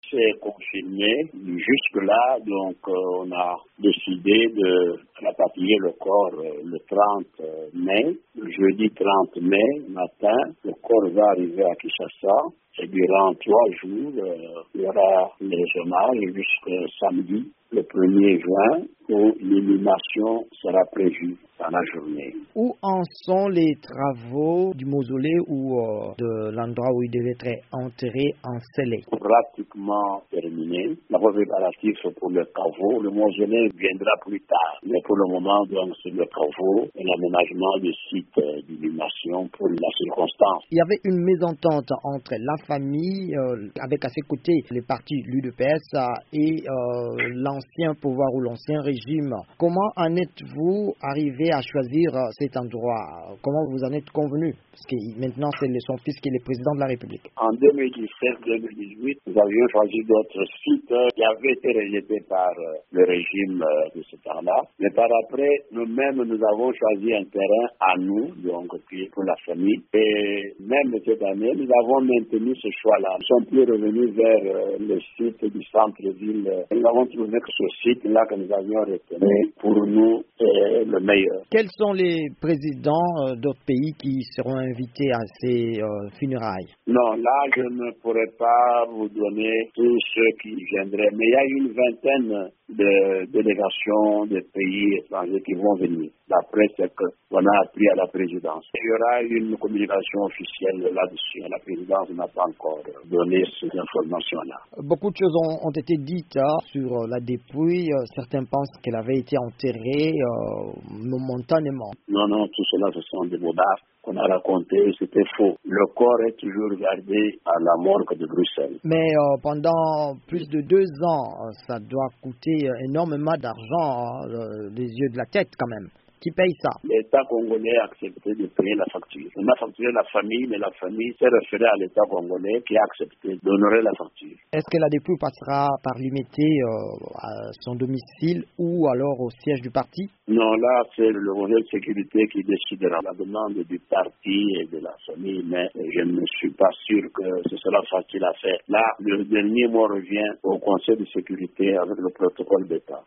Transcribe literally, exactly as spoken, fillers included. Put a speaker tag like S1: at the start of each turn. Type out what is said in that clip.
S1: c'est confirmé. Jusque-là, donc, euh, on a décidé de rapatrier le corps euh, le trente mai. Le jeudi trente mai matin, le corps va arriver à Kinshasa. Et durant trois jours, euh, il y aura les hommages jusqu'au samedi, le premier juin, où l'inhumation sera prévue dans la journée.
S2: Où en sont les travaux du mausolée ou euh, de l'endroit où il devait être enterré, encelé?
S1: Pratiquement terminé. La préparatif pour le caveau. Le mausolée viendra plus tard. Mais pour le moment, donc, c'est le caveau et l'aménagement du site euh, d'inhumation pour la circonstance.
S2: Il y avait une mésentente entre la famille, euh, avec à ses côtés les partis l'U D P S euh, et euh, l'ancien pouvoir ou l'ancien régime. Comment en êtes-vous arrivé à choisir euh, cet endroit? Comment vous en êtes convenu? Parce que maintenant, c'est son fils qui est le président de la République.
S1: En deux mille dix-sept deux mille dix-huit, nous avions choisi d'autres sites euh, qui avaient été rejetés par euh, le régime euh, de ce temps-là. Mais par après, nous-mêmes, nous avons choisi un terrain à nous, donc qui est pour la famille. Et même cette année, nous avons maintenu ce choix-là. Nous sommes plus revenus vers euh, le site du centre-ville. Nous avons trouvé que ce site-là que nous avions retenu, pour nous, est le meilleur.
S2: Quels sont les présidents euh, d'autres pays qui seront invités à ces euh, funérailles?
S1: Non, là, je ne pourrais pas vous donner tous ceux qui viendraient. Mais il y a une vingtaine de délégations de pays étrangers qui vont venir. D'après ce qu'on a appris à la présidence. Il y aura une communication officielle là-dessus. La présidence n'a pas encore donné ces informations-là.
S2: Beaucoup de choses ont, ont été dites hein, sur la dépouille. Certains pensent qu'elle avait été enterrée euh, momentanément.
S1: Non, non, tout cela, ce sont des bobards qu'on a racontés. C'était faux. Le corps est toujours gardé à la morgue de Bruxelles.
S2: Mais euh, pendant plus de deux ans, ça doit coûter énormément d'argent hein, des yeux de la tête quand même. Qui paye ça?
S1: L'État congolais a accepté de payer la facture. On a facturé la famille, mais la famille s'est référée à l'État congolais qui a accepté d'honorer la facture.
S2: Est-ce que la dépouille passera par l'Imité euh, à son domicile ou alors au siège du parti?
S1: Non, là, c'est le volet de sécurité qui décidera la demande du parti et de la famille, mais je ne suis pas sûr que ce sera facile à faire. Là, le dernier mot revient au Conseil de sécurité avec le protocole d'État.